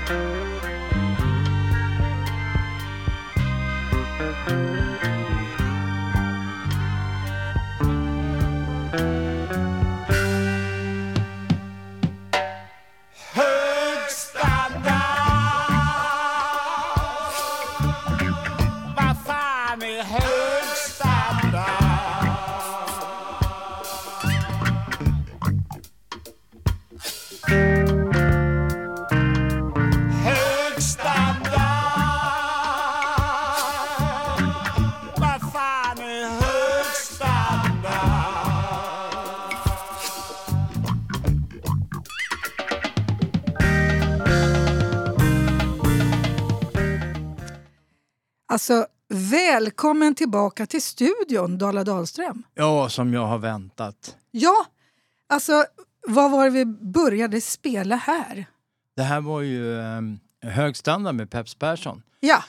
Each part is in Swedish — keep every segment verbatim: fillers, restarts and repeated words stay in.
Alltså, välkommen tillbaka till studion, Dala Dahlström. Ja, som jag har väntat. Ja, alltså, vad var det vi började spela här? Det här var ju eh, hög standard med Peps Persson. Ja.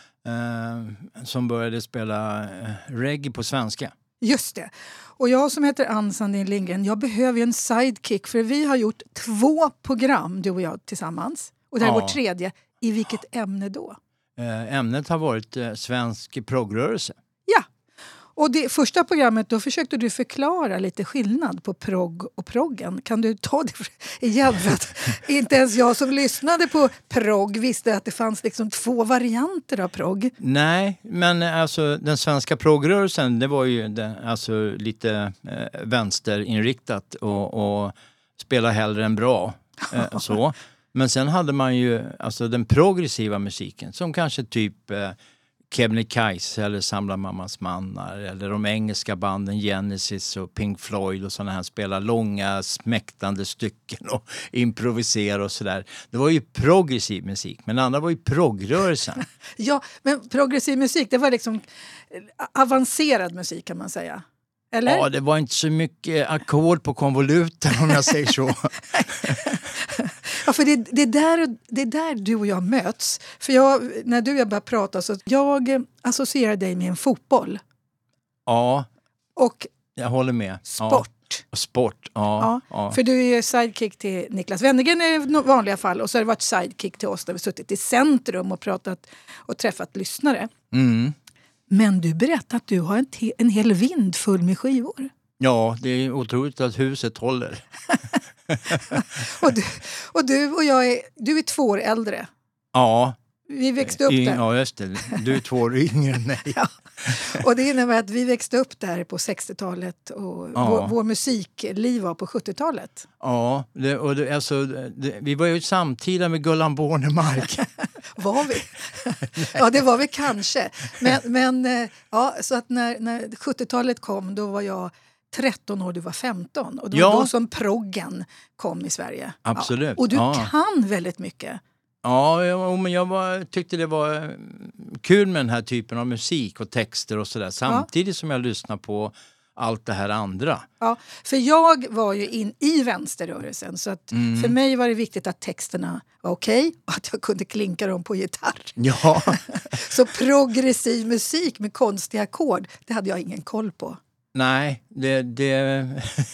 Eh, som började spela eh, reggae på svenska. Just det. Och jag som heter Ann Sandin Lindgren, jag behöver ju en sidekick. För vi har gjort två program, du och jag tillsammans. Och det här är Ja. vårt tredje. I vilket ämne då? Eh, ämnet har varit eh, svensk progrörelse. Ja, och det första programmet då försökte du förklara lite skillnad på progg och proggen. Kan du ta det igen? För att inte ens jag som lyssnade på progg visste att det fanns liksom två varianter av progg. Nej, men alltså den svenska progrörelsen, det var ju den, alltså lite eh, vänsterinriktat och, och spela hellre än bra. Eh, så. Men sen hade man ju alltså den progressiva musiken som kanske typ eh, Kebnekaise eller Samla mammas mannar eller de engelska banden Genesis och Pink Floyd och sådana här spelar långa smäktande stycken och improvisera och sådär. Det var ju progressiv musik, men andra var ju progrörelsen. Ja, men progressiv musik, det var liksom avancerad musik kan man säga. Eller? Ja, det var inte så mycket ackord på konvoluten om jag säger så. Ja, för det, det, är där, det är där du och jag möts. För jag, när du och jag började prata så jag associerar dig med en fotboll. Ja, och jag håller med. Sport. Ja, sport, ja, ja, ja. För du är sidekick till Niklas Wennergren i vanliga fall. Och så har det varit sidekick till oss där vi suttit i centrum och pratat och träffat lyssnare. Mm. Men du berättar att du har en, te- en hel vind full med skivor. Ja, det är otroligt att huset håller. och, du, och du och jag är, du är två år äldre. Ja. Vi växte upp y- där. Ja, just det. Du är två år yngre än mig. Ja. Och det innebär att vi växte upp där på sextiotalet och Ja. vår, vår musikliv var på sjuttiotalet. Ja, det, och det, alltså, det, vi var ju samtida med Gullan Bornemark. Var vi? Ja, det var vi kanske. Men, men ja, så att när, när sjuttiotalet kom, då var jag tretton år, du var femton. Och då, Ja. då som proggen kom i Sverige. Absolut. Ja. Och du Ja. kan väldigt mycket. Ja, ja, men jag var, tyckte det var kul med den här typen av musik och texter och sådär. Samtidigt ja. som jag lyssnar på allt det här andra. Ja, för jag var ju in i vänsterrörelsen. Så att mm. för mig var det viktigt att texterna var okej. Okay, och att jag kunde klinka dem på gitarr. Ja. Så progressiv musik med konstiga ackord, det hade jag ingen koll på. Nej, det, det,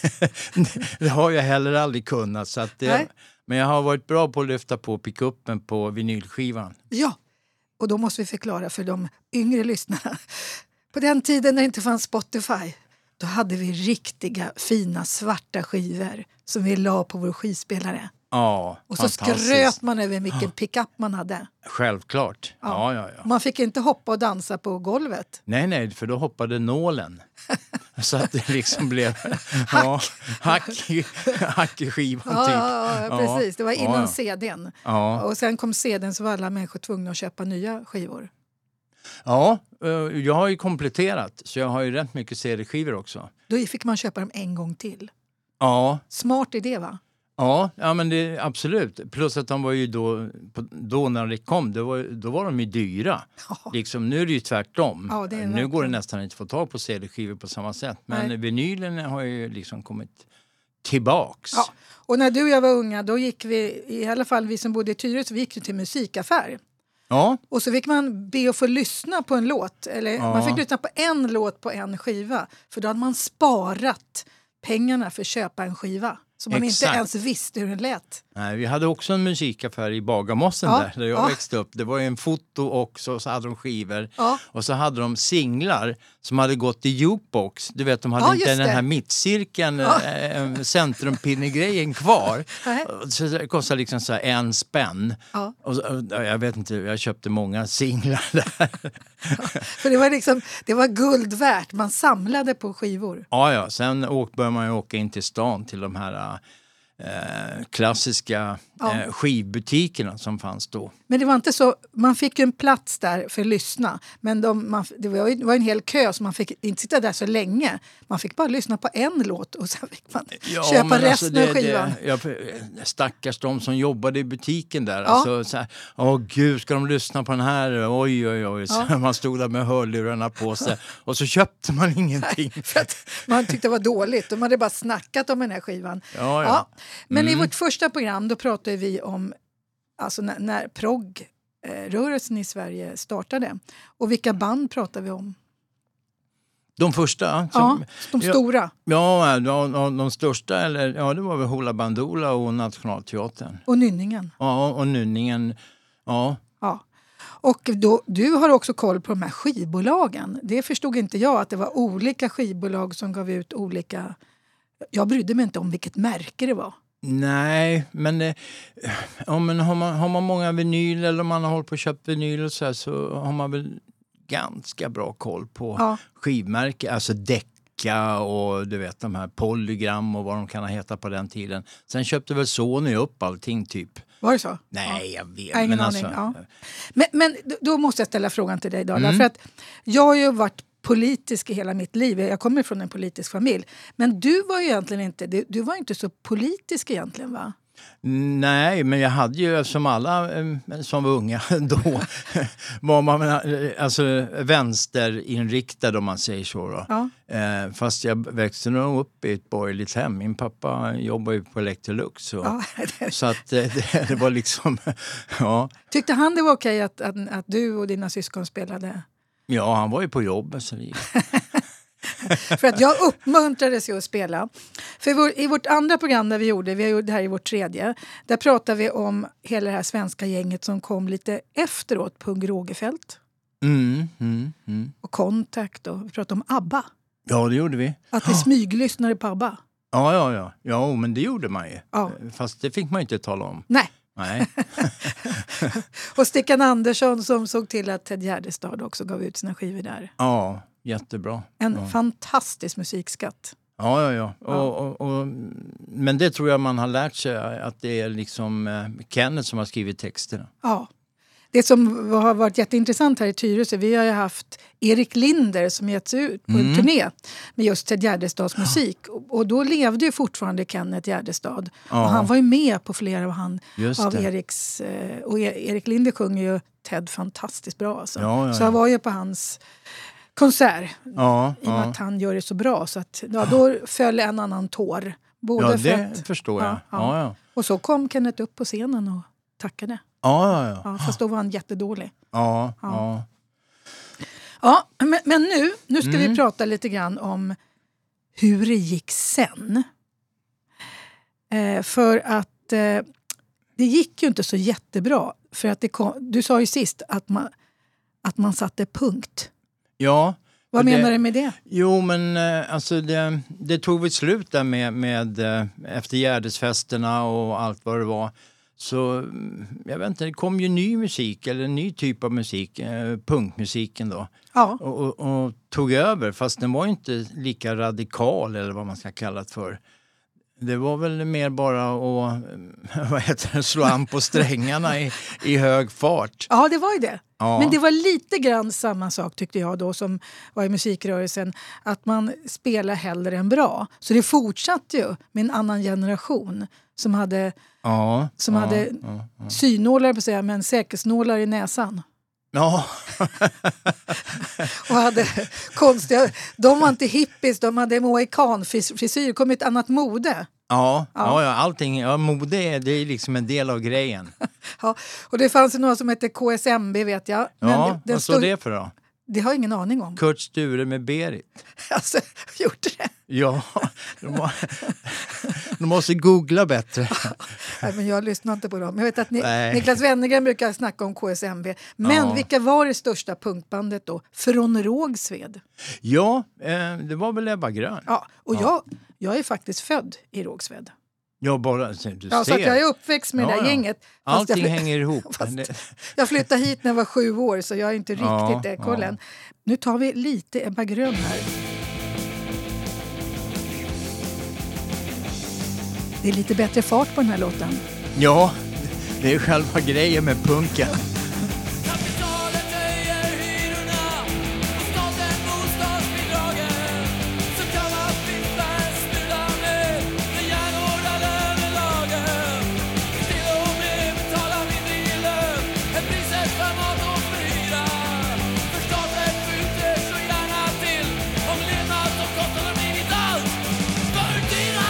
det har jag heller aldrig kunnat. Så att det, men jag har varit bra på att lyfta på pickuppen på vinylskivan. Ja, och då måste vi förklara för de yngre lyssnarna. På den tiden när det inte fanns Spotify, då hade vi riktiga fina svarta skivor som vi la på vår skivspelare. Ja, och så skröt man över vilken pickup man hade. Självklart. Ja. Ja, ja, ja. Man fick inte hoppa och dansa på golvet. Nej, nej, för då hoppade nålen. Så att det liksom blev ja, hack, i, hack i skivan ja, typ. Ja, ja, precis. Det var innan ja, ja. C D:n. Ja. Och sen kom C D:n så var alla människor tvungna att köpa nya skivor. Ja, jag har ju kompletterat. Så jag har ju rätt mycket C D-skivor också. Då fick man köpa dem en gång till. Ja. Smart idé, va? Ja, ja men det, absolut. Plus att de var ju då, då när det kom, då var, då var de ju dyra. Ja. Liksom, nu är det ju tvärtom. Ja, det är nu verkligen. Går det nästan inte att få tag på C D-skivor på samma sätt. Men Nej. vinylen har ju liksom kommit tillbaks. Ja. Och när du och jag var unga, då gick vi, i alla fall vi som bodde i Tyresö, vi gick till musikaffär. Ja. Och så fick man be att få lyssna på en låt. Eller ja. man fick lyssna på en låt på en skiva. För då hade man sparat pengarna för att köpa en skiva. Så man Exakt. inte ens visste hur den lät. Nej, vi hade också en musikaffär i Bagarmossen Ja, där, där jag ja. växte upp. Det var ju en foto också, så hade de skivor. Ja. Och så hade de singlar som hade gått i jukebox. Du vet, de hade Ja, inte just den det. här mittcirkeln, Ja. äh, centrumpinne-grejen kvar. Nej. Så det kostade liksom så här en spänn. Ja. Och så, och jag vet inte, jag köpte många singlar där. För det var liksom, det var guld värt. Man samlade på skivor. Ja, ja. Sen åk, började man ju åka in till stan till de här eh, klassiska Ja. eh, skivbutikerna som fanns då. Men det var inte så, man fick ju en plats där för att lyssna. Men de, man, det, var ju, det var en hel kö så man fick inte sitta där så länge. Man fick bara lyssna på en låt och sen fick man Ja, köpa men resten alltså det, av skivan. Det, jag, stackars de som jobbade i butiken där. Ja. Alltså, så här, åh gud, ska de lyssna på den här? Oj, oj, oj. Så Ja. man stod där med hörlurarna på sig. Och så köpte man ingenting. För att man tyckte det var dåligt. De hade bara snackat om den här skivan. Ja, ja. Men Mm. i vårt första program då pratade vi om alltså när, när proggrörelsen i Sverige startade. Och vilka band pratade vi om? De första? Ja, Som, de ja, stora. Ja, de, de, de största, eller, ja, det var väl Hoola Bandoola och Nationalteatern. Och Nynningen. Ja, och Nynningen. Ja. Ja. Och då, du har också koll på de här skivbolagen. Det förstod inte jag, att det var olika skivbolag som gav ut olika... Jag brydde mig inte om vilket märke det var. Nej, men, eh, ja, men har, man, har man många vinyl eller om man har hållit på och köpt vinyl och så, här, så har man väl ganska bra koll på Ja. skivmärken. Alltså Decca och du vet de här Polygram och vad de kan ha hetat på den tiden. Sen köpte väl Sony upp allting typ. Var det så? Nej, Ja. jag vet. Jag har ingen men aning. alltså, Ja. Men, men då måste jag ställa frågan till dig, Dala. Mm. För att jag har ju varit politisk i hela mitt liv. Jag kommer från en politisk familj. Men du var ju egentligen inte, du, du var inte så politisk egentligen, va? Nej, men jag hade ju som alla eh, som var unga då var man eh, alltså vänsterinriktad om man säger så då. Ja. Eh, fast jag växte nog upp i ett borgerligt hem. Min pappa jobbar ju på Electrolux så, Ja, det- så att eh, det, det var liksom ja. Tyckte han det var okej att, att, att du och dina syskon spelade? Ja, han var ju på jobbet så det... För att jag uppmuntrades ju att spela. För i, vår, i vårt andra program där vi gjorde, vi har gjort det här i vårt tredje, där pratade vi om hela det här svenska gänget som kom lite efteråt, Pung Rogefeldt Mm, mm, mm. och Contact, och vi pratade om ABBA. Ja, det gjorde vi. Att vi smyglyssnade på ABBA. Ja, ja, ja. Ja, men det gjorde man ju. Ja. Fast det fick man inte tala om. Nej. Nej. Och Stickan Andersson som såg till att Ted Gärdestad också gav ut sina skivor där. Ja, jättebra. En ja. fantastisk musikskatt. Ja, ja, ja. Ja. Och, och, och, men det tror jag man har lärt sig att det är liksom eh, Kenneth som har skrivit texterna. Ja. Det som har varit jätteintressant här i Tyresö, vi har ju haft Erik Linder som getts ut på en Mm. turné med just Ted Gärdestads musik. Och, och då levde ju fortfarande Kenneth Gärdestad. Ja. Och han var ju med på flera av, han, Just av det. Eriks... Eh, och E- Erik Linder sjunger ju Ted fantastiskt bra. Alltså. Ja, ja, Så jag ja. var ju på hans konsert. Ja, I och med ja. att han gör det så bra. Så att, ja, då föll en annan tår. Både ja för det att, förstår jag. Ja, Ja, ja. ja. Ja, Och så kom Kenneth upp på scenen och tackade. ja, ja. Ja, fast då var han jättedålig. ja, Ja. ja. Ja, men, men nu, nu ska Mm. vi prata lite grann om hur det gick sen. Eh, för att eh, det gick ju inte så jättebra. För att det kom, du sa ju sist att man, att man satte punkt. ja. Vad Och det- menar du med det? Jo, men eh, alltså det, det tog väl slut där med, med eh, efter Gärdesfesterna och allt vad det var. Så mm, jag vet inte, det kom ju ny musik eller en ny typ av musik, eh, punkmusiken då. Ja, Och, och, och tog över, fast den var ju inte lika radikal eller vad man ska kalla det för. Det var väl mer bara att vad heter det, slå an på strängarna i, i hög fart. ja det var ju det. Ja. Men det var lite grann samma sak tyckte jag då som var i musikrörelsen. Att man spelar hellre än bra. Så det fortsatte ju med en annan generation som hade, Ja, som ja, hade ja, ja. synålar på sig, men säkerhetsnålar i näsan. Ja. Och hade konstiga... De var inte hippies, de hade mohikanfrisyr. Det kom ett annat mode. Ja, Ja. ja. Ja, allting, ja, mode är, det är liksom en del av grejen. Ja, och det fanns ju några som hette K S M B vet jag. Men Ja, den vad står stod- det för då? det har jag ingen aning om. Kurt Sture med Berit. Alltså, gjorde det? Ja, de, må, de måste googla bättre. Nej, men jag lyssnar inte på dem. Jag vet att ni, Nej. Niklas Wennergren brukar snacka om K S M V. Men Ja. vilka var det största punkbandet då? Från Rågsved. Ja, eh, det var väl Ebba Grön. Ja, och Ja. Jag, jag är faktiskt född i Rågsved. Jag bara, du Ja, så att ser. jag är uppväxt med Ja, det här ja. gänget. Fast Allting jag, hänger ihop. Fast- Det- jag flyttade hit när jag var sju år så jag är inte riktigt Ja, där. Kollen. Nu tar vi lite Ebba Grön här. Det är lite bättre fart på den här låten. Ja, det är själva grejen med punken. Kapitalet höjer hyrorna och staten bostadsbidragen. Så kan man fiffla en smula med den järnhårda lönelagen. Till och med betala mindre i lön än priset för mat och för hyra. För staten skjuter så gärna till om levnadsomkostnaderna blivit allt för dyra.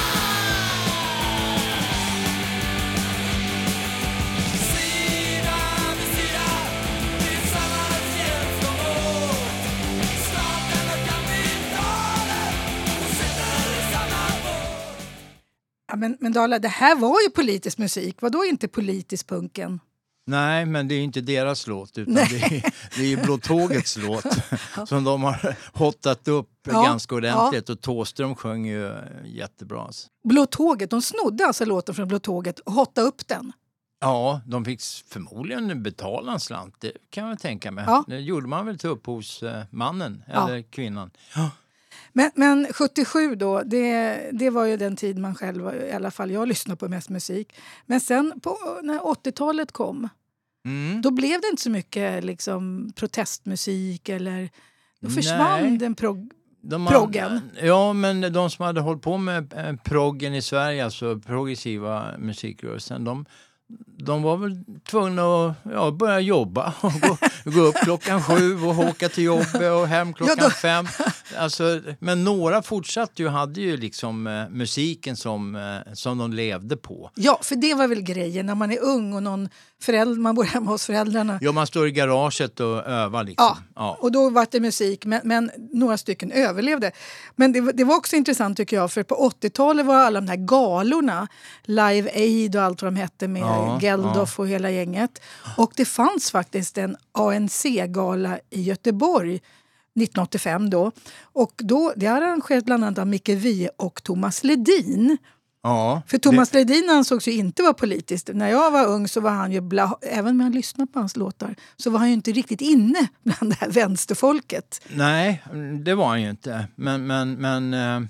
Sida vid sida, tillsammans hjälps de åt. Staten och kapitalet, de sätter i samma båt. Ja, men, men Dala, det här var ju politisk musik. Vadå inte politisk punken? Nej, men det är inte deras låt utan det är, det är ju Blå Tågets låt som de har hottat upp Ja, ganska ordentligt och Thåström sjöng ju jättebra. alltså. Blå Tåget, de snodde alltså låten från Blå Tåget och hottade upp den. Ja, de fick förmodligen betala en slant, det kan jag tänka mig. Ja. Det gjorde man väl till upphovsmannen Ja. eller kvinnan. Men, men sjuttiosju då, det, det var ju den tid man själv, i alla fall jag lyssnade på mest musik. Men sen på, när åttiotalet kom, Mm. då blev det inte så mycket liksom, protestmusik eller då försvann Nej. den prog... De Proggen. Ja, men de som hade hållit på med eh, proggen i Sverige, alltså progressiva musikrörelsen, de, de var väl tvungna att ja, börja jobba och gå, gå upp klockan sju och åka till jobbet och hem klockan Ja, då- fem. Alltså, men några fortsatte ju, hade ju liksom eh, musiken som, eh, som de levde på. Ja, för det var väl grejen när man är ung och någon förälder, man bor hemma hos föräldrarna. Ja, man står i garaget och övar liksom. Ja, Ja. och då var det musik, men, men några stycken överlevde. Men det, var- det var också intressant tycker jag, för på åttiotalet var alla de här galorna, Live Aid och allt vad de hette med Ja, Geldof och hela gänget. Och det fanns faktiskt en A N C-gala i Göteborg nittonhundraåttiofem då. Och då, det arrangerades bland annat av Micke Wiehe och Thomas Ledin. Ja, För Thomas Ledin ansågs ju inte vara politiskt. När jag var ung så var han ju, bla, även om jag lyssnade på hans låtar, så var han ju inte riktigt inne bland det här vänsterfolket. Nej, det var han ju inte. Men, men, men eh,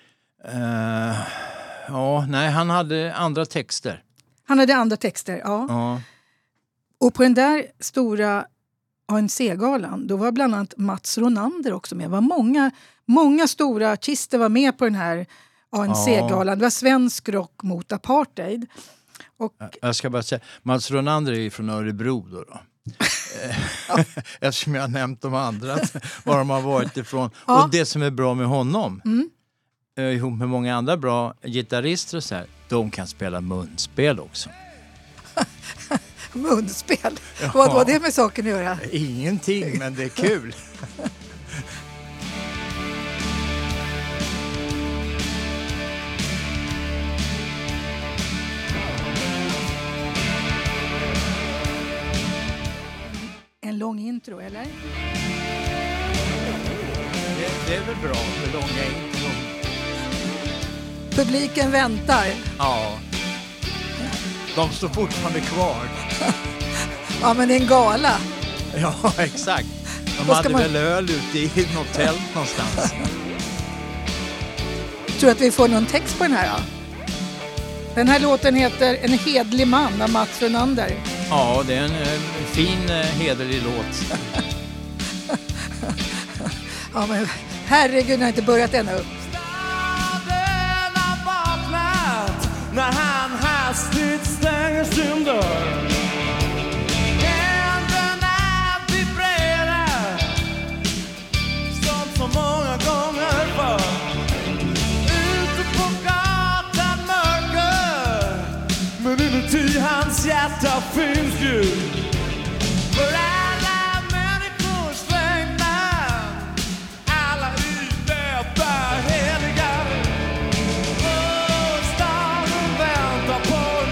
eh, ja, nej, han hade andra texter. Han hade andra texter, ja. Ja. Och på den där stora A N C-galan, då var bland annat Mats Ronander också med. Det var många, många stora artister var med på den här A N C-galan. Det var svensk rock mot apartheid. Och Jag ska bara säga, Mats Ronander är ju från Örebro då. då. Eh, Eftersom jag har nämnt de andra, var de har varit ifrån. Ja. Och det som är bra med honom, Mm. eh, ihop med många andra bra gitarrister och så här, de kan spela munspel också. munspel, Ja. vad var det med saken att göra? Ingenting, men det är kul. En lång intro, eller? Det, det är väl bra med långa intron. Publiken väntar. Ja. De står fortfarande kvar. Ja, men det är en gala. Ja, exakt. De Vad ska hade man- väl öl ute i något tält någonstans. Tror du att vi får någon text på den här då? Den här låten heter En hedlig man av Mats Ronander. Ja, det är en eh, fin, eh, hederlig låt. Ja, men herregud, den har inte börjat ännu. Staden har vaknat när han hastigt stänger sin dörr. Händerna vibrerar som så många gånger förr. Ute på gatan mörker, men inuti hans hjärta finns ju för alla människors vägnar. Alla i detta heliga. Och staden väntar på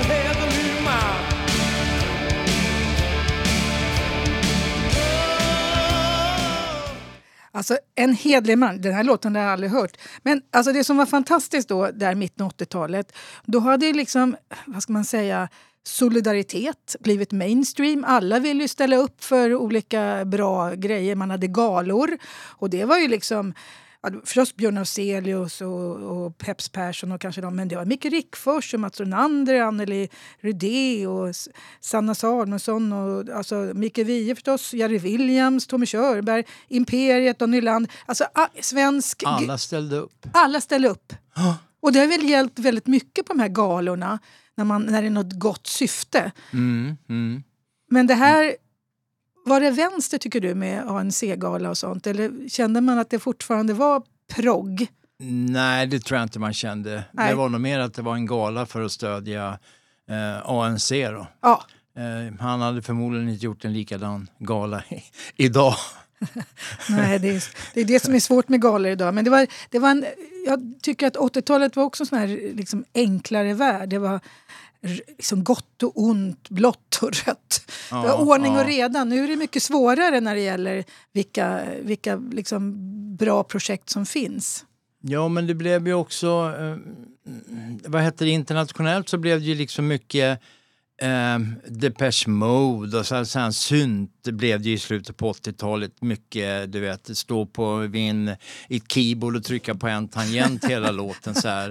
Alltså en hedlig man, den här låten har jag aldrig hört. Men alltså det som var fantastiskt då, där mitten av åttiotalet, då hade liksom, vad ska man säga, solidaritet blivit mainstream. Alla ville ju ställa upp för olika bra grejer. Man hade galor och det var ju liksom, ja, förstås Björn Afzelius och, och Peps Persson och kanske de, men det var Micke Rickfors och Mats Ronander, Anneli Rudé och Sanna Samuelsson och alltså Micke Wiehe förstås, Jerry Williams, Tommy Körberg, Imperiet och Nyland. Alltså a, svensk... Alla ställde upp. Alla ställde upp. Oh. Och det har väl hjälpt väldigt mycket på de här galorna när, man, när det är något gott syfte. Mm, mm. Men det här, var det vänster tycker du med A N C-gala och sånt? Eller kände man att det fortfarande var progg? Nej, det tror jag inte man kände. Nej. Det var nog mer att det var en gala för att stödja eh, A N C då. Ja. Eh, han hade förmodligen inte gjort en likadan gala i, idag. Nej, det är, det är det som är svårt med galor idag. Men det var, det var en, jag tycker att åttiotalet var också en sån här liksom enklare värld. Det var liksom gott och ont, blått och rött. Ja, det var ordning ja. och reda. Nu är det mycket svårare när det gäller vilka, vilka liksom bra projekt som finns. Ja, men det blev ju också, eh, vad heter det, internationellt så blev det ju liksom mycket eh, Depeche Mode och så här, så här synt. Det blev det ju i slutet på åttiotalet mycket, du vet, stå på vid ett keyboard och trycka på en tangent hela låten så här.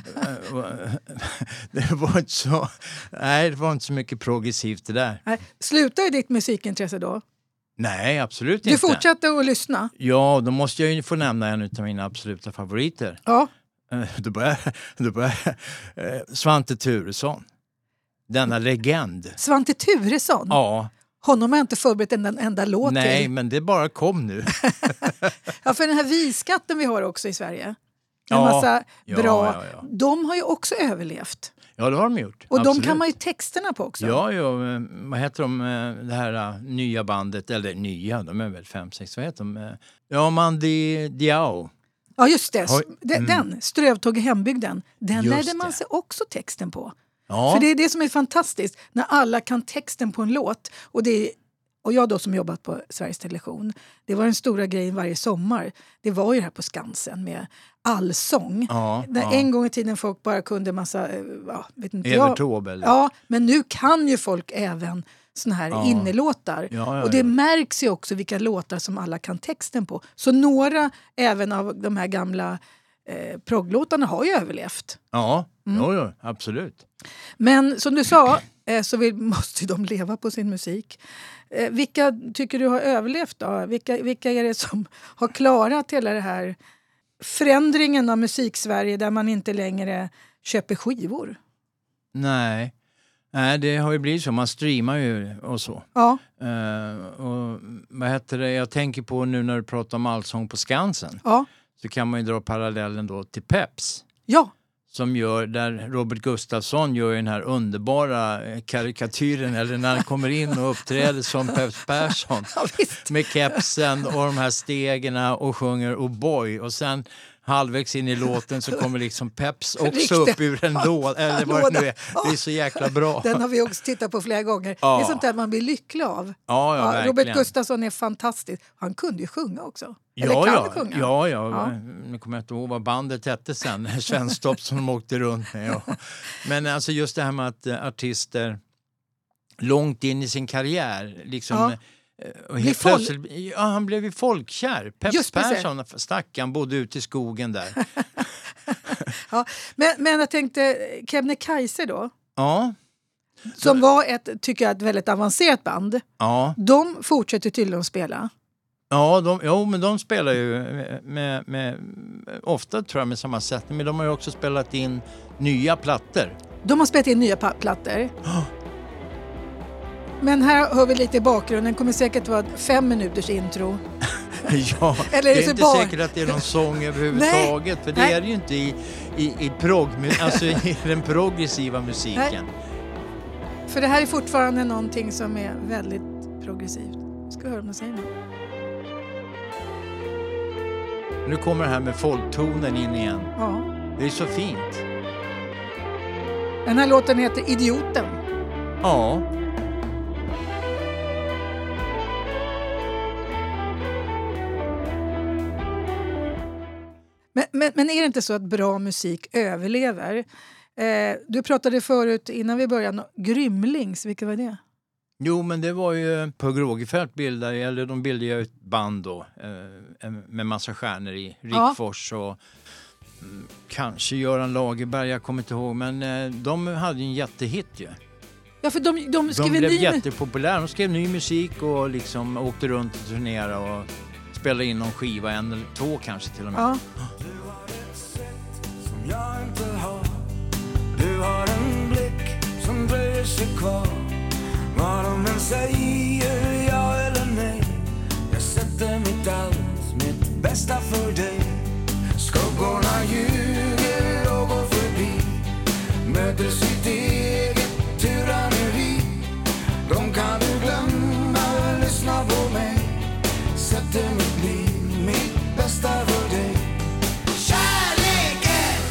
Det var inte så, nej, det var inte så mycket progressivt det där. Nej. Slutade ditt musikintresse då? Nej, absolut Du inte. fortsatte att lyssna? Ja, då måste jag ju få nämna en av mina absoluta favoriter. Ja. Då börjar, då börjar eh, Svante Thuresson. Denna legend. Svante Thuresson? Ja. Honom har jag inte förberett en enda låt Nej, till. men det bara kom nu. Ja, för den här viskatten vi har också i Sverige. En Ja. massa Ja, bra. ja, ja. De har ju också överlevt. Ja, det har de gjort. Och absolut. de kan man ju texterna på också. Ja, ja, eh, vad heter de, eh, det här eh, nya bandet, eller nya, de är väl fem, sex, vad heter de? Eh, Ja, Mandi Diao. Ja, just det. Har- Den, mm. den Strövtåg i hembygden. Den Just lärde man det. sig också texten på. Ja, För det är det som är fantastiskt. När alla kan texten på en låt. Och, det är, och jag då som jobbat på Sveriges Television. Det var den stora grejen varje sommar. Det var ju det här på Skansen med allsång. ja, Där ja. en gång i tiden folk bara kunde massa, eh, ja, vet inte Evert jag. Taube, eller? Ja, men nu kan ju folk även såna här Ja. innelåtar. Ja, ja, och det ja. märks ju också vilka låtar som alla kan texten på. Så några även av de här gamla eh, progglåtarna har ju överlevt. Ja, Mm. jo, jo, absolut. Men som du sa eh, så vill, måste de leva på sin musik. Eh, vilka tycker du har överlevt då? Vilka, vilka är det som har klarat hela det här förändringen av musiksverige där man inte längre köper skivor? Nej. Nej, det har ju blivit så. Man streamar ju och så. Ja, Uh, och vad heter det? Jag tänker på nu när du pratar om allsång på Skansen. ja, Så kan man ju dra parallellen då till Peps. ja. Som gör, där Robert Gustafsson gör ju den här underbara eh, karikatyren. Eller när han kommer in och uppträder som Peps Persson. ja visst. Med kepsen och de här stegerna och sjunger Oh boy. Och sen halvvägs in i låten så kommer liksom Peps också Riktigt. upp ur en låda. Eller vad det nu är. Det är så jäkla bra. Den har vi också tittat på flera gånger. Ja. Det är sånt där man blir lycklig av. Ja, ja, Ja, verkligen. Robert Gustafsson är fantastisk. Han kunde ju sjunga också. Eller Ja, kan ja, sjunga. ja, ja. Ja. Nu kommer jag inte ihåg vad bandet hette sen. Svensktopp som de åkte runt med. Ja. Men alltså just det här med att uh, artister långt in i sin karriär liksom... Ja. eh, Och Blir helt folk- plötsligt, ja, han blev ju folkkär. Peps Just precis. Persson, stackaren, bodde ute i skogen där. Ja. Men, men jag tänkte, Kebnekaise då, Ja, som var ett, tycker jag, ett väldigt avancerat band. ja. De fortsätter tydligen att spela. Ja, de, jo, men de spelar ju med, med, med, ofta tror jag med samma sätt. Men de har ju också spelat in nya plattor. De har spelat in nya pa- plattor. Men här hör vi lite i bakgrunden. Det kommer säkert vara ett fem minuters intro. Ja, Eller är det det är så inte bara- säkert att det är någon sång överhuvudtaget. För det Nej. är det ju inte i, i, i, prog, alltså i den progressiva musiken. För det här är fortfarande någonting som är väldigt progressivt. Ska vi höra om de säger nu. Nu kommer det här med folktonen in igen. Ja. Det är så fint. Den här låten heter Idioten. Ja. Men, men är det inte så att bra musik överlever? Eh, du pratade förut, innan vi började, Grymlings, vilka var det? Jo, men det var ju på Grågefält bildade, eller de bildade ju ett band då eh, med massa stjärnor i. Rickfors och mm, kanske Göran Lagerberg, jag kommer inte ihåg, men eh, de hade ju en jättehit ju. Ja, för de, de, skrev de blev ny... jättepopulära, de skrev ny musik och liksom åkte runt och turnerade och spelade in någon skiva, en eller två kanske till och med. Ja. Du har ett sätt som jag inte har. Du har en blick som dröjer sig kvar. Vad de än säger, ja eller nej. Jag sätter mitt allt, mitt bästa för dig. Skuggorna ljuger och går förbi. Möter sitt eget tyranneri. De kan du glömma, lyssna på mig. Sätter mitt liv, mitt bästa för dig. Kärleken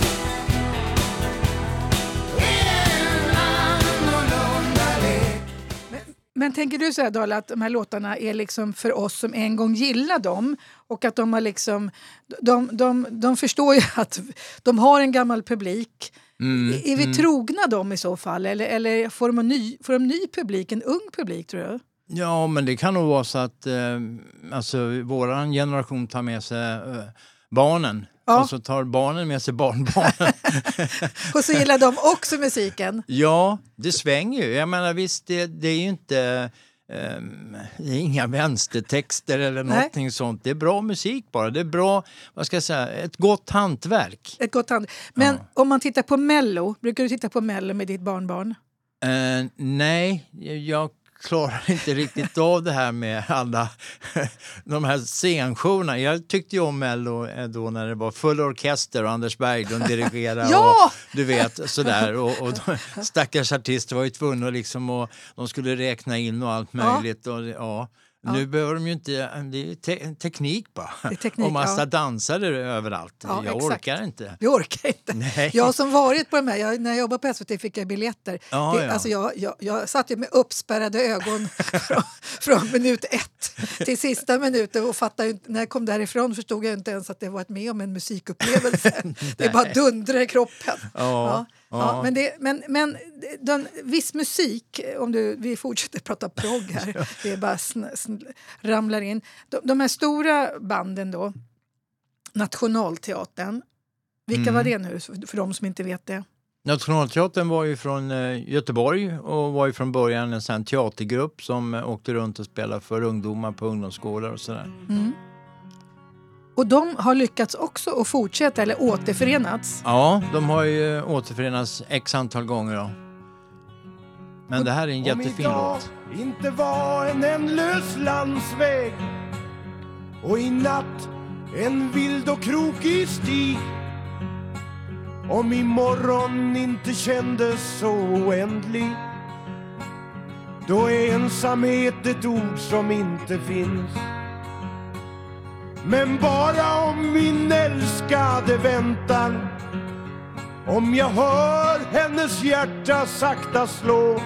är en annorlunda lek. Men tänker du så här, Dala, att de här låtarna är liksom för oss som en gång gillar dem och att de har liksom, de, de, de förstår ju att de har en gammal publik. Mm, är vi mm. trogna dem i så fall? Eller, eller får, de en ny, får de ny publik, en ung publik tror du? Ja, men det kan nog vara så att eh, alltså, våran generation tar med sig eh, barnen. Ja. Och så tar barnen med sig barnbarnen. Och så gillar de också musiken. Ja, det svänger ju. Jag menar visst, det, det är ju inte eh, det är inga vänstertexter eller Nej. någonting sånt. Det är bra musik bara. Det är bra, vad ska jag säga, ett gott hantverk. Ett gott hand. Men Ja. om man tittar på Mello, brukar du titta på Mello med ditt barnbarn? Eh, nej, jag klarar inte riktigt av det här med alla de här scenshowerna. Jag tyckte ju om Mello då när det var full orkester och Anders Berglund dirigerade. Ja! Och du vet, sådär. Och, och de, stackars artister var ju tvungna liksom och de skulle räkna in och allt möjligt. Och, ja. Ja. Nu behöver de ju inte, det är te- teknik bara. Det är teknik, och massa ja. dansare överallt. Ja, jag exakt. orkar inte. Jag orkar inte. Nej. Jag som varit på de här, jag, när jag jobbade på S V T fick jag biljetter. Ja, det, ja. Alltså jag, jag, jag satt ju med uppspärrade ögon från, från minut ett till sista minuten och fattade inte, när jag kom därifrån förstod jag inte ens att det var ett med om en musikupplevelse. Det bara dundrade i kroppen. Ja, Ja. ja. Ja, men det, men, men den, viss musik, om du, vi fortsätter prata progg här, det är bara sn, sn, ramlar in. De, de här stora banden då, Nationalteatern, vilka Mm. var det nu för, för de som inte vet det? Nationalteatern var ju från eh, Göteborg och var ju från början en sån teatergrupp som eh, åkte runt och spelade för ungdomar på ungdomsskolan och sådär. Mm. Och de har lyckats också att fortsätta eller återförenats. Ja, de har ju återförenats x antal gånger då. Men det här är en jättefin låt. Inte var en ändlös landsväg och i natt en vild och krokig stig. Om imorgon inte kändes så oändlig, då är ensamhet ett ord som inte finns. Men bara om min älskade väntar, om jag hör hennes hjärta sakta slå,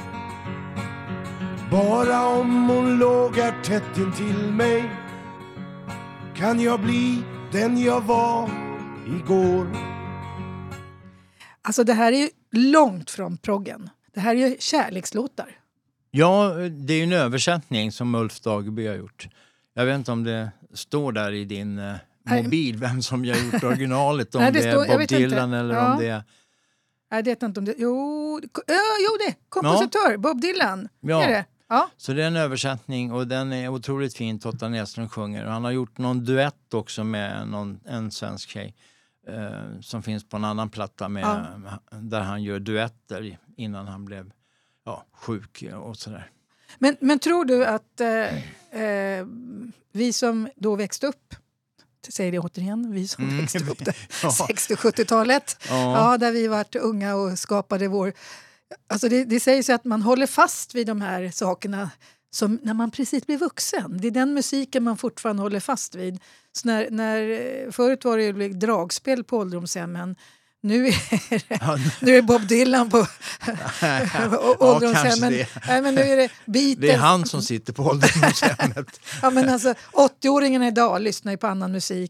bara om hon lågar tätt intill mig, kan jag bli den jag var igår. Alltså det här är ju långt från proggen. Det här är ju kärlekslåtar. Ja, det är ju en översättning som Ulf Dageby har gjort. Jag vet inte om det står där i din eh, mobil vem som jag har gjort originalet. Om Nej, det, det står- är jag Bob vet inte. Dylan eller Ja. om det är... Jag vet inte om det... Jo, ja, jo det. Kompositör, Bob Dylan. Ja. Är det? Ja. Så det är en översättning och den är otroligt fin. Totta Näslund sjunger. Och han har gjort någon duett också med någon, en svensk tjej. Eh, som finns på en annan platta med, Ja. där han gör duetter innan han blev ja, sjuk och sådär. Men, men tror du att eh, eh, vi som då växte upp, säger det återigen, vi som Mm. växte upp där, Ja. sextio- och sjuttiotalet, Ja. ja, där vi var unga och skapade vår... Alltså det, det sägs ju att man håller fast vid de här sakerna som när man precis blir vuxen. Det är den musiken man fortfarande håller fast vid. Så när, när, förut var det ju dragspel på ålderdomshemmen. Nu är det, Ja. nu är Bob Dylan på Ja, ålderdomshemmen. kanske det. Nej, men nu är det Beatles. Det är han som sitter på ålderdomshemmet. Ja, men alltså, åttio-åringarna idag lyssnar ju på annan musik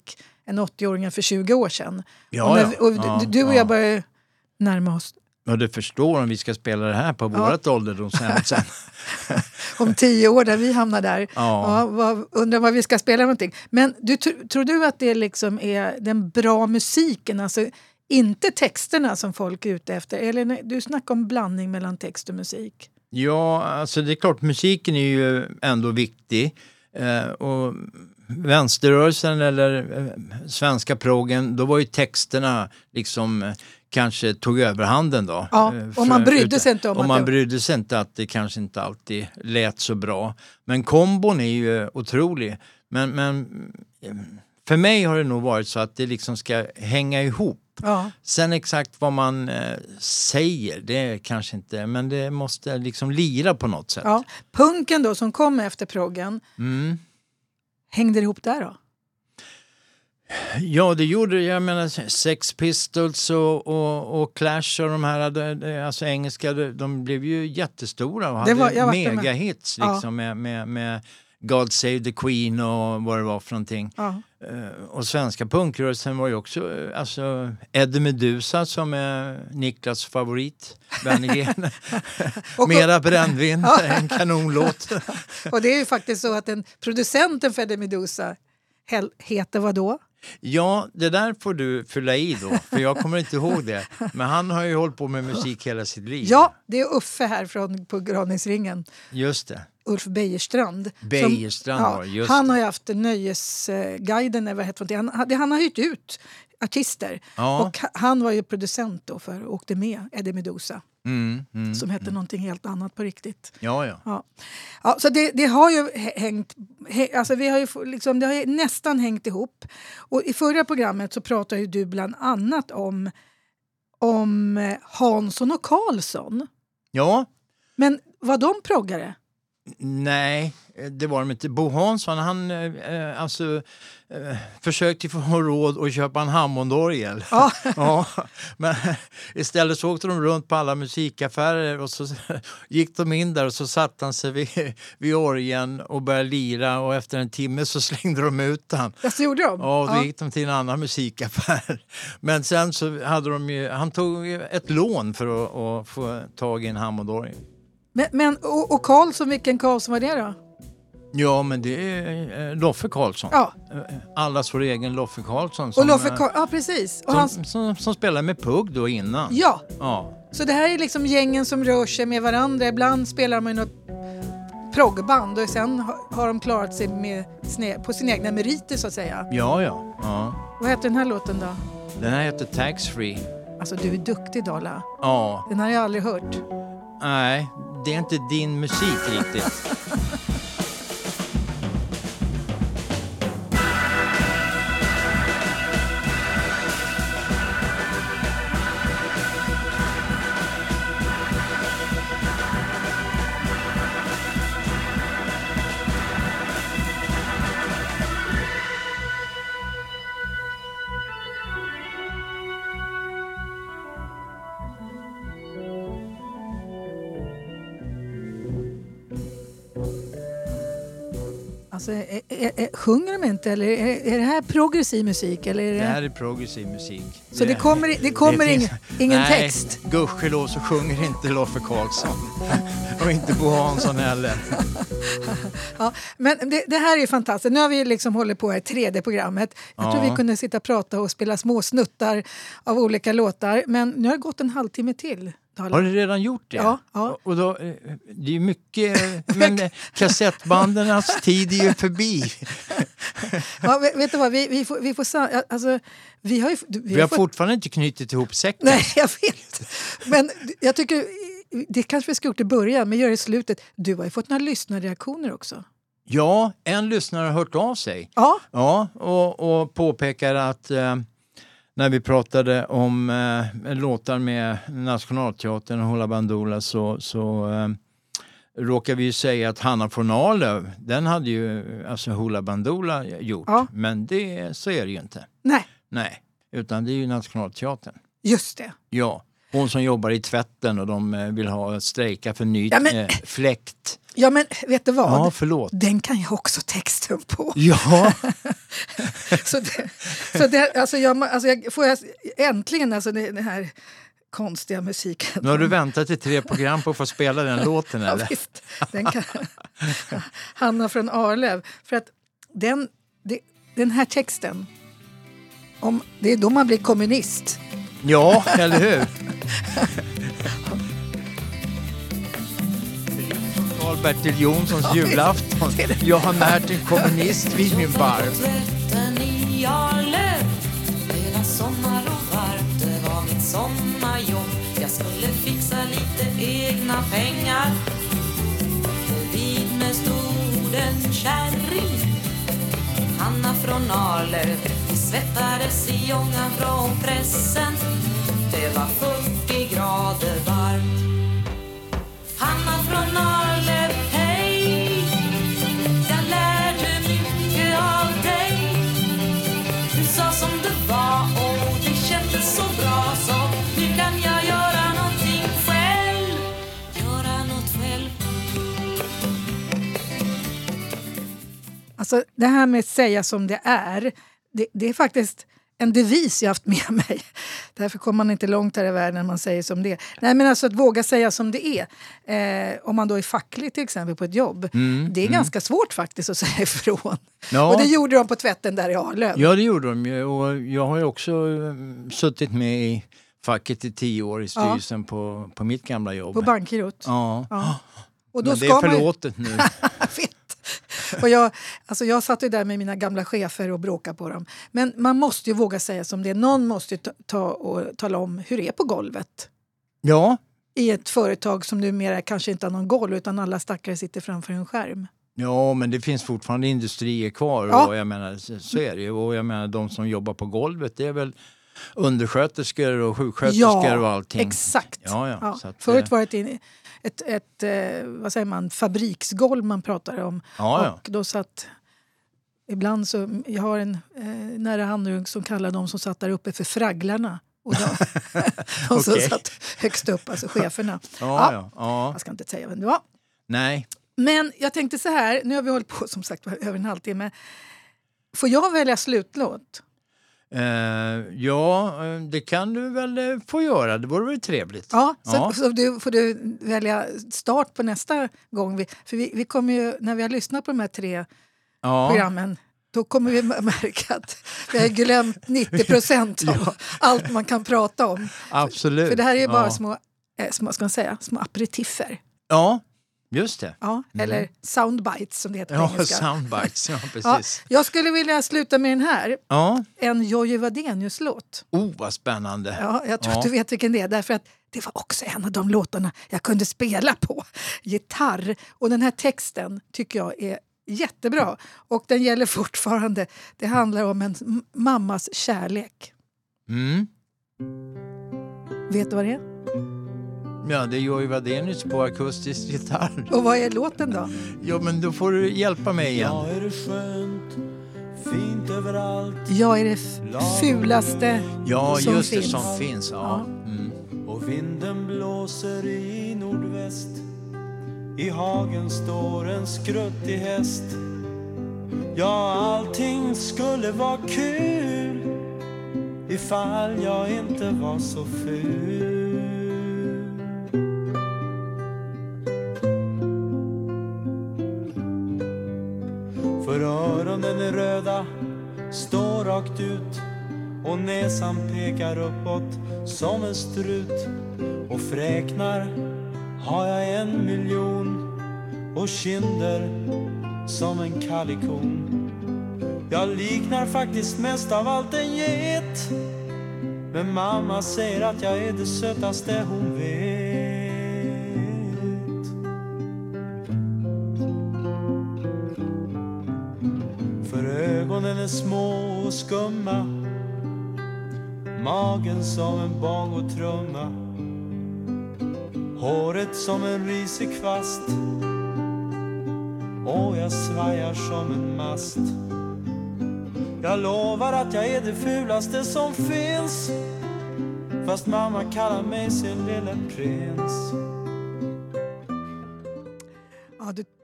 en åttio-åring för tjugo år sedan. Ja, och när, ja. vi- och Ja, du och ja. jag börjar närma oss Ja, du förstår om vi ska spela det här på vårt ålderdomshem sen. om tio år där vi hamnar där. Ja. Ja, vad, undrar vad vi ska spela någonting. Men du, tr- tror du att det liksom är den bra musiken, alltså inte texterna som folk är ute efter? Eller nej, du snackar om blandning mellan text och musik. Ja, alltså det är klart, musiken är ju ändå viktig. Eh, och vänsterrörelsen eller eh, svenska proggen, då var ju texterna liksom eh, kanske tog överhanden då. Ja, Eh, och man för- brydde utan- sig inte om och att man det- brydde sig inte att det kanske inte alltid lät så bra. Men kombon är ju otrolig. Men, men eh, för mig har det nog varit så att det liksom ska hänga ihop. Ja. Sen exakt vad man eh, säger, det kanske inte, men det måste liksom lira på något sätt. Ja. Punken då som kom efter proggen, Mm. hängde det ihop där då? Ja, det gjorde det. Jag menar, Sex Pistols och, och, och Clash och de här, de- de- alltså engelska, de, de blev ju jättestora och Det var- hade jag var där med. megahits Ja. liksom med, med, med God Save the Queen och vad det var för någonting. Ja. Eh, och svenska punkrörelsen var ju också, eh, alltså Eddie Meduza som är Niklas favorit, Berngren. Och- Mera brännvin, en kanonlåt. Och det är ju faktiskt så att den producenten för Eddie Meduza hel- heter vad då? Ja, det där får du fylla i då, för jag kommer inte ihåg det. Men han har ju hållit på med musik hela sitt liv. Ja, det är Uffe här från på Granängsringen. Just det. Ulf Bejerstrand. Bejerstrand Som- var det, just Han det. har ju haft Nöjesguiden, eller vad heter det? Han, han, han har hyrt ut artister. Ja. Och ha- han var ju producent då för, och åkte med Eddie Meduza. Mm, mm. Som hette någonting helt annat på riktigt. Ja, ja. Ja. Ja, så det, det har ju hä- hängt, hä, alltså vi har ju få- liksom, det har ju nästan hängt ihop. Och i förra programmet så pratade ju du bland annat om, om eh, Hansson och Karlsson. Ja, Men var de proggare? nej, det var de inte. Bo Hansson, han eh, alltså, eh, försökte få råd att köpa en Hammondorgel. Ja. Ja, men istället så åkte de runt på alla musikaffärer och så gick de in där och så satt han sig vid, vid orgeln och började lira och efter en timme så slängde de ut han. Ja, så gjorde de? Ja, och då Ja. gick de till en annan musikaffär. Men sen så hade de ju, han tog ju ett lån för att, att få tag i en Hammondorgel. Men, men, och, och Karlsson, vilken Karlsson var det då? Ja, men det är eh, Loffe Karlsson. Ja, Eh, Allas vår egen Loffe Karlsson. Som, och Loffe eh, Karl, ja precis. Och som, han, som, som spelade med Pugg då innan. ja, Ja. så det här är liksom gängen som rör sig med varandra. Ibland spelar man i något proggband och sen har, har de klarat sig med sne, på sina egna meriter så att säga. Ja, ja, ja. Vad heter den här låten då? Den här heter Tax Free. Alltså du är duktig Dala. Ja, Den här har jag aldrig hört. nej, det är inte din musik riktigt. Alltså, är, är, är, sjunger de inte eller är, är det här progressiv musik? Eller är det... Det här är progressiv musik. Så det kommer, det kommer det ing, finns- ingen Nej, text? gudskelov så sjunger inte Loffe Karlsson. Och inte Bo Hansson heller. Ja, men det, det här är ju fantastiskt. Nu har vi liksom hållit på i tredje programmet. Jag Ja. tror vi kunde sitta och prata och spela små snuttar av olika låtar. Men nu har det gått en halvtimme till. Dala. Har du redan gjort det? Ja, ja. Och då, eh, det är ju mycket, eh, men eh, kassettbandernas tid är ju förbi. Ja, vet, vet du vad, vi, vi får, vi får sa- alltså, vi har ju... Vi, Vi har fått- fortfarande inte knutit ihop säcken. Nej, jag vet. Men jag tycker, det kanske vi ska gjort i början, men gör det i slutet. Du har ju fått några lyssnarreaktioner också. Ja, en lyssnare har hört av sig. Ja, Ja, och, och påpekar att eh, när vi pratade om eh, låtar med Nationalteatern och Hoola Bandoola så, så eh, råkar vi ju säga att Hanna von Arlöv, den hade ju alltså Hoola Bandoola gjort. Ja. Men det, så är det ju inte. nej, Nej, utan det är ju Nationalteatern. just det. Ja, hon som jobbar i tvätten och de eh, vill ha strejka för ny Ja, men- eh, fläkt. Ja, men vet du vad? Ja, förlåt. Den kan jag också texten på. Ja. så det, så det, alltså jag, alltså jag, får jag äntligen alltså det, det här konstiga musiken. Nu har du väntat i tre program på att få spela den låten, eller? Ja, visst. Den kan, Hanna från Arlöv. För att den, det, den här texten, om, det är då man blir kommunist. Ja, eller hur? Karl-Bertil Jonssons Ja, julafton. Jag har närt en kommunist vid min bar. I Arlöv, det var sommar och varmt, det var mitt sommarjobb. Jag skulle fixa lite egna pengar. Vid mig stod en kärring, Hanna från Arlöv. Vi svettades i ångan från pressen. Det var fyrtio grader varmt. Hanna från Arlöv, hej, jag lärde mycket av dig. Du sa som det var och det kändes så bra. Så nu kan jag göra någonting själv. Göra något själv. Alltså det här med att säga som det är, det, det är faktiskt en devis jag haft med mig. Därför kommer man inte långt här i världen när man säger som det är. Nej, men alltså att våga säga som det är. Eh, om man då är facklig till exempel på ett jobb. Mm, det är mm. ganska svårt faktiskt att säga ifrån. Ja. Och det gjorde de på tvätten där i Arlöv. Ja, det gjorde de ju. Och jag har ju också um, suttit med i facket i tio år i styrelsen ja. på, på mitt gamla jobb. På Bankgirot. Ja. ja. Och då men det ska är förlåtet man... nu. Vet. Och jag, alltså jag satt ju där med mina gamla chefer och bråkade på dem. Men man måste ju våga säga som det är. Någon måste ju ta, ta och tala om hur det är på golvet. Ja. I ett företag som numera kanske inte har någon golv utan alla stackare sitter framför en skärm. Ja, men det finns fortfarande industrier kvar ja. och jag menar, så är det ju. Och jag menar, de som jobbar på golvet, det är väl undersköterskor och sjuksköterskor ja, och allting. Exakt. Ja, ja. Ja. Så att, Förut var det ett, ett, ett, ett vad säger man, fabriksgolv man pratar om. Ja, ja. Och då satt... Ibland så, jag har en eh, nära handlung som kallar de som satt där uppe för fragglarna. Och de, de som Okay. satt högst upp, alltså cheferna. Ja, ja. ja. ja. Jag ska inte säga vem det var. Nej. Men jag tänkte så här, nu har vi hållit på som sagt över en halvtimme. Får jag välja slutlåt? Uh, ja, det kan du väl uh, få göra. Det vore väl trevligt. Ja, så, ja. så du, får du välja start på nästa gång. Vi, för vi, vi kommer ju, när vi har lyssnat på de här tre ja. programmen, då kommer vi märka att vi har glömt nittio procent av ja. allt man kan prata om. Absolut. För det här är ju bara ja. små, eh, små, ska man säga, små aperitiffer. Ja, just det. Ja, mm. Eller soundbites som det heter på ja, engelska. Soundbites, ja precis. Ja, jag skulle vilja sluta med den här. Ja. En Jojje Wadenius-låt. Oh, vad spännande. Ja, jag tror ja. att du vet vilken det är. Därför att det var också en av de låtarna jag kunde spela på gitarr. Och den här texten tycker jag är jättebra. Och den gäller fortfarande. Det handlar om en m- mammas kärlek. Mm. Vet du vad det är? Ja, det gör ju Wadenius på akustisk gitarr. Och vad är låten då? Ja, men då får du hjälpa mig igen. Ja, är det skönt, fint överallt. Jag är det f- fulaste ja, som just finns. det som finns. Ja. Ja. Mm. Och vinden blåser i nordväst. I hagen står en skruttig häst. Ja, allting skulle vara kul ifall jag inte var så ful. För öronen är röda, står rakt ut och näsan pekar uppåt som en strut. Och fräknar har jag en miljon och kinder som en kalikon. Jag liknar faktiskt mest av allt en get, men mamma säger att jag är det sötaste hon vet. För ögonen är små och skumma, magen som en bongotrumma, håret som en risig kvast, och jag svajar som en mast. Jag lovar att jag är det fulaste som finns, fast mamma kallar mig sin lilla prins. Ja, du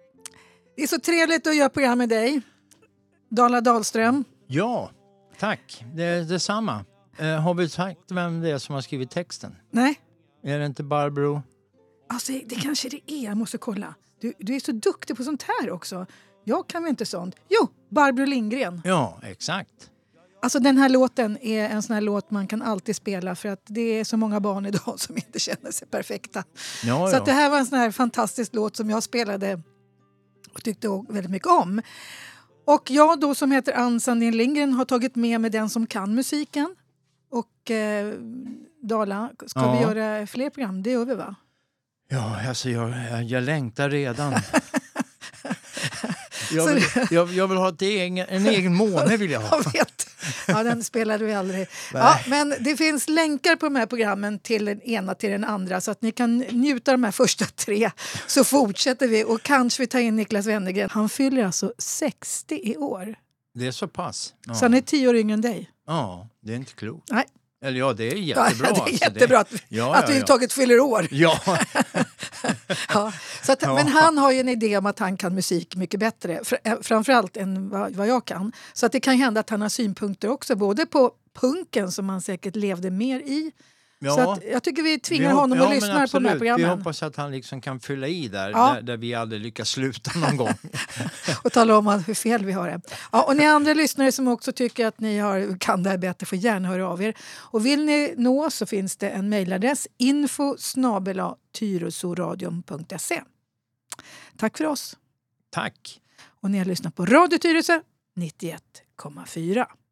Det är så trevligt att göra program med dig. Dala Dahlström. Ja, tack. Det är detsamma. Eh, har vi sagt vem det är som har skrivit texten? Nej. Är det inte Barbro? Alltså, det kanske det är. Jag måste kolla. Du, du är så duktig på sånt här också. Jag kan väl inte sånt. Jo, Barbro Lindgren. Ja, exakt. Alltså den här låten är en sån här låt man kan alltid spela för att det är så många barn idag som inte känner sig perfekta. Ja, så ja. att det här var en sån här fantastisk låt som jag spelade och tyckte väldigt mycket om. Och jag då som heter Ann Sandin Lindgren har tagit med mig den som kan musiken. Och eh, Dala, ska Ja. vi göra fler program? Det gör vi, va? Ja, alltså jag, jag, jag längtar redan. jag, vill, jag, jag vill ha ett egen, en egen måne vill jag ha. Jag vet. Ja, den spelade vi aldrig. Ja, men det finns länkar på de här programmen till den ena till den andra så att ni kan njuta av de här första tre. Så fortsätter vi och kanske vi tar in Niklas Wennergren. Han fyller alltså sextio i år. Det är så pass. Ja. Så han är tio år yngre än dig. Ja, det är inte klokt. Nej. Eller ja, det är jättebra. Ja, det är alltså. jättebra att, ja, att ja, vi ja. överhuvudtaget fyller år. Ja. Ja, så att, Ja. Men han har ju en idé om att han kan musik mycket bättre. Fr- framförallt än vad, vad jag kan. Så att det kan hända att han har synpunkter också. Både på punken som han säkert levde mer i. Ja. Så att jag tycker vi tvingar Vi hop- honom ja, att men lyssna på de här absolut. programmen. Vi hoppas att han liksom kan fylla i där, Ja. där, där vi aldrig lyckas sluta någon gång. Och tala om hur fel vi har det. Ja, och ni andra lyssnare som också tycker att ni har, kan det här bättre får gärna höra av er. Och vill ni nå så finns det en mejladress info snabel-a tyresoradion punkt se. Tack för oss. Tack. Och ni har lyssnat på Radio Tyresö nittioett komma fyra.